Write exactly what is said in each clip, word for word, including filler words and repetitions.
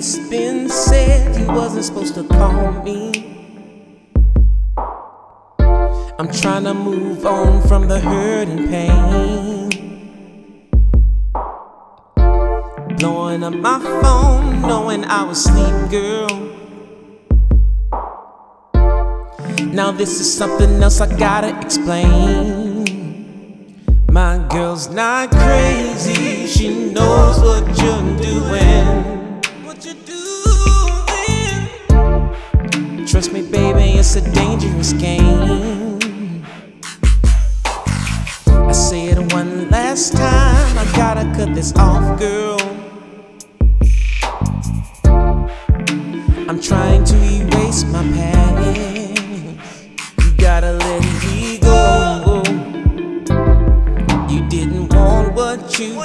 It's been said you wasn't supposed to call me. I'm trying to move on from the hurt and pain. Blowing up my phone, knowing I was asleep, girl. Now this is something else I gotta explain. My girl's not crazy, she knows what you're doing. What you're doing. Trust me, baby, it's a dangerous game. I say it one last time, I gotta cut this off, girl. I'm trying to erase my past. You gotta let me go. You didn't want what you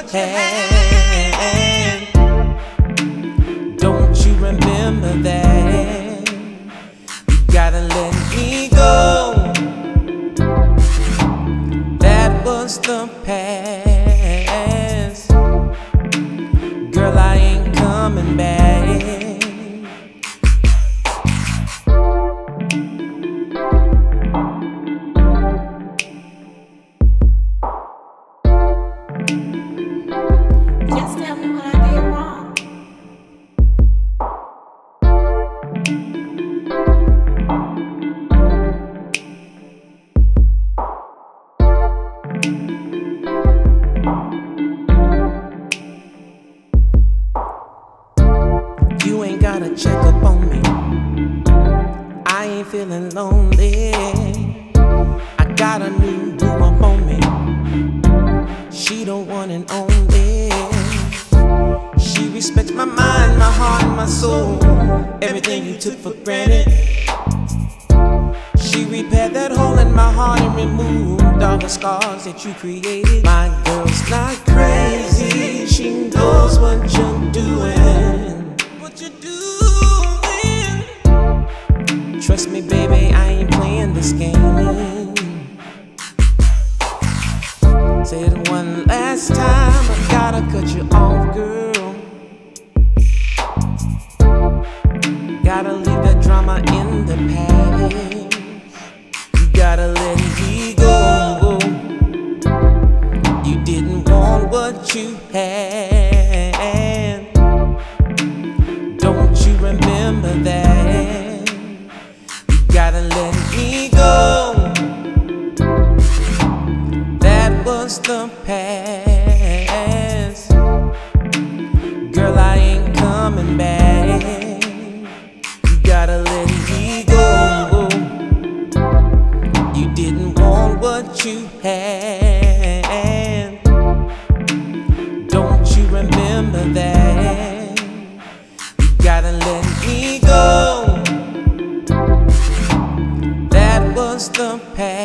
had. Don't you remember that? You gotta let me go. That was the past. Girl, I ain't coming back. Just tell me what I did wrong. You ain't gotta check up on me. I ain't feeling lonely. I got a new boo up on me. She the one and only. She respects my mind, my heart, and my soul. Everything you took for granted. She repaired that hole in my heart and removed all the scars that you created. My girl's not crazy, she knows what you're doing. What you're doing. Trust me, baby, I ain't playing this game. Say it one last time, I gotta cut you off, girl. Gotta leave that drama in the past. You gotta let me go. You didn't want what you had. Don't you remember that? You gotta let me go. That was the past. Girl, I ain't coming back. You gotta let me go. You didn't want what you had. Don't you remember that? You gotta let me go. That was the past.